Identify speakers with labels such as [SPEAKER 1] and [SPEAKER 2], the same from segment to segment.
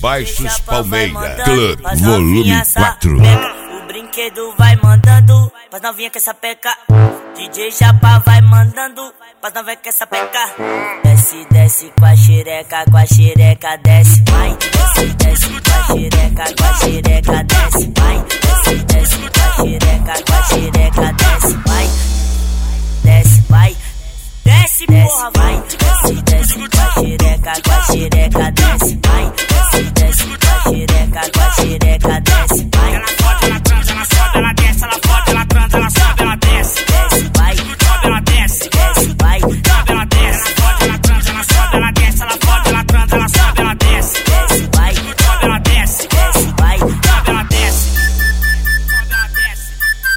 [SPEAKER 1] Baixos Palmeira Club, volume 4.
[SPEAKER 2] O brinquedo vai mandando, pras novinha que essa peca. DJ Japa vai mandando, pras novinha que essa peca. Desce, desce com a xereca, desce, vai. Desce, desce com a xereca, desce, vai. Desce, desce com a xereca, desce, vai. Desce, vai. Desce, porra, vai. Desce, desce com a xereca, desce, vai. Desce, desce com a xereca, desce, vai.
[SPEAKER 3] Ela fode, ela transa, ela sobe, ela desce, ela fode, ela transa, ela sobe, ela desce.
[SPEAKER 2] Desce, vai.
[SPEAKER 3] Sobe, ela desce.
[SPEAKER 2] Desce, vai.
[SPEAKER 3] Sobe, ela desce. Ela fode, ela transa, ela sobe, ela desce, ela fode, ela transa, ela sobe, ela desce.
[SPEAKER 2] Desce, vai.
[SPEAKER 3] Sobe, ela desce.
[SPEAKER 2] Desce, vai.
[SPEAKER 3] Sobe, ela desce. Sobe, ela desce.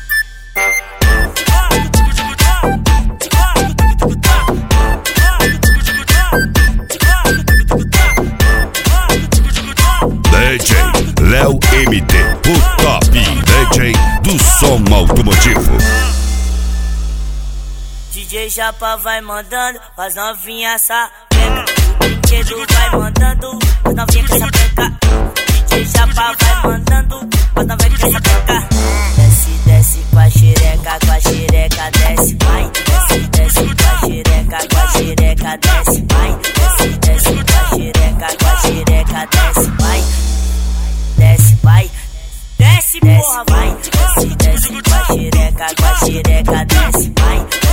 [SPEAKER 1] DJ Léo MT, o top DJ do som automotivo.
[SPEAKER 2] DJ Japa vai mandando, faz novinha sapeca. O brinquedo vai mandando, faz novinha que essa peca. DJ Japa vai mandando, faz novinha que essa peca. Desce, desce com a xereca, desce, vai. Desce, desce com a xereca, desce, vai. Desce, desce com a xereca, desce, vai. Desce, vai. Desce, porra, vai. Desce, desce com a xereca, desce, vai.